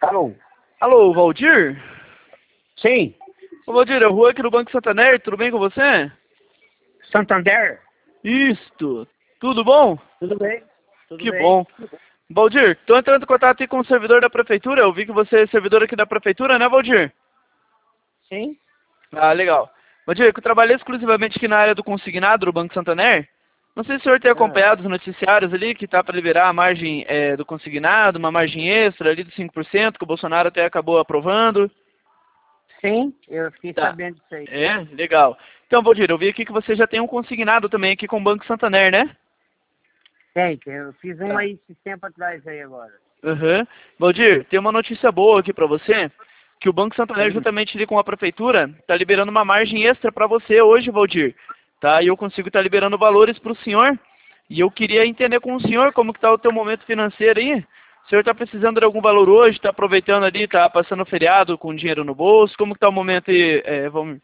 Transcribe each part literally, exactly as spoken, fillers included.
Alô? Alô, Valdir? Sim. Ô, Valdir, é o Rua aqui do Banco Santander, tudo bem com você? Santander? Isto. Tudo bom? Tudo bem? Tudo Que bem. bom. Valdir, tô entrando em contato aí com o servidor da prefeitura, eu vi que você é servidor aqui da prefeitura, né, Valdir? Sim. Ah, legal. Valdir, eu trabalhei exclusivamente aqui na área do consignado do Banco Santander. Não sei se o senhor tem Ah, acompanhado os noticiários ali, que tá para liberar a margem é, do consignado, uma margem extra ali de cinco por cento, que o Bolsonaro até acabou aprovando. sim, eu fiquei Tá. sabendo disso aí. É, legal. Então, Valdir, eu vi aqui que você já tem um consignado também aqui com o Banco Santander, né? Tem, tem. Eu fiz um Tá. aí esse tempo atrás aí agora. Uhum. Valdir, tem uma notícia boa aqui para você, que o Banco Santander, Hum. juntamente ali com a prefeitura, está liberando uma margem extra para você hoje, Valdir. Tá? E eu consigo estar liberando valores para o senhor. E eu queria entender com o senhor como que está o teu momento financeiro aí. O senhor está precisando de algum valor hoje, está aproveitando ali, está passando feriado com dinheiro no bolso? Como que está o momento aí, é, Valmir?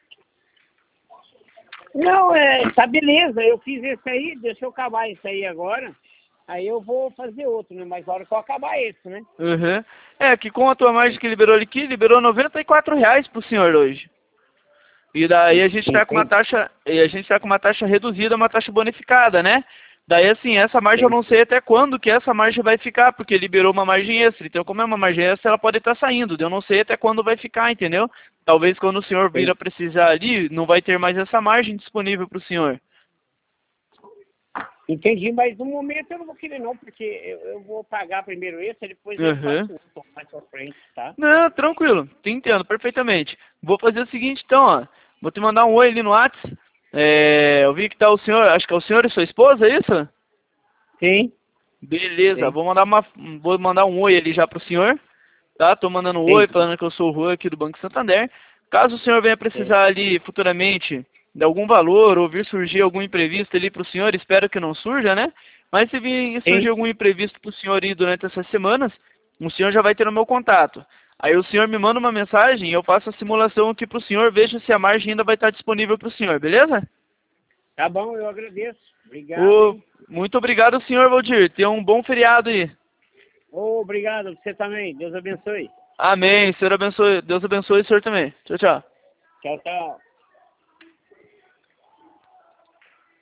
Não, é, tá beleza. Eu fiz esse aí, deixa eu acabar esse aí agora. Aí eu vou fazer outro, né? Mas na hora que eu acabar esse, né? Uhum. É, que com a tua margem que liberou aqui, liberou noventa e quatro reais pro senhor hoje. E daí a gente está com uma Entendi. taxa, e a gente está com uma taxa reduzida, uma taxa bonificada, né? Daí assim, essa margem eu Entendi. não sei até quando que essa margem vai ficar, porque liberou uma margem extra. Então, como é uma margem extra, ela pode estar saindo. Eu não sei até quando vai ficar, entendeu? Talvez quando o senhor vir a precisar ali, não vai ter mais essa margem disponível para o senhor. Entendi, mas no momento eu não vou querer não, porque eu, eu vou pagar primeiro esse, e depois eu Uhum. faço outro mais pra frente, tá? Não, tranquilo, te entendo perfeitamente. Vou fazer o seguinte então, ó. Vou te mandar um oi ali no WhatsApp. É, eu vi que tá o senhor, acho que é o senhor e sua esposa, é isso? Sim, Beleza, sim, vou mandar uma, vou mandar um oi ali já pro senhor, tá? Tô mandando um oi, sim. falando que eu sou o Rua aqui do Banco Santander. Caso o senhor venha sim. precisar ali futuramente de algum valor ou vir surgir algum imprevisto ali pro senhor, espero que não surja, né? Mas se vir surgir Sim. algum imprevisto pro senhor aí durante essas semanas, o senhor já vai ter o meu contato. Aí o senhor me manda uma mensagem e eu faço a simulação aqui pro senhor, vejo se a margem ainda vai estar disponível pro senhor, beleza? Tá bom, eu agradeço. Obrigado, Ô, hein? muito obrigado, senhor Valdir. Tenha um bom feriado aí. Ô, obrigado, você também. Deus abençoe. Amém. Senhor abençoe. Deus abençoe o senhor também. Tchau, tchau. Tchau, tchau.